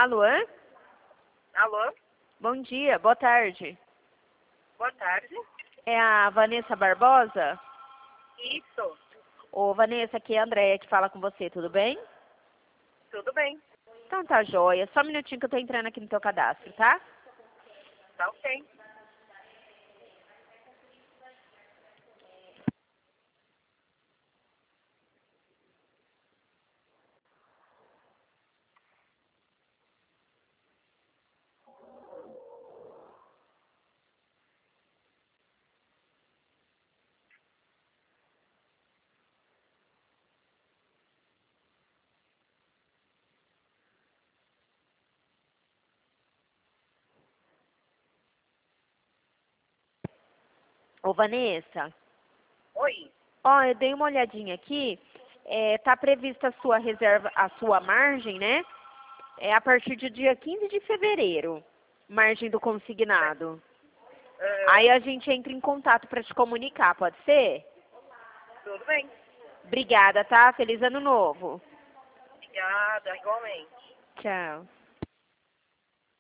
Alô? Alô? Bom dia, boa tarde. Boa tarde. É a Vanessa Barbosa? Isso. Ô, Vanessa, aqui é a Andréia que fala com você, tudo bem? Tudo bem. Então tá joia. Só um minutinho que eu tô entrando aqui no teu cadastro, tá? Tá ok. Ô, Vanessa, Oi. ó, eu dei uma olhadinha aqui. Tá prevista a sua reserva, a sua margem, né? É a partir do dia 15 de fevereiro, margem do consignado. Aí a gente entra em contato para te comunicar, pode ser? Tudo bem. Obrigada, tá? Feliz ano novo. Obrigada, igualmente. Tchau.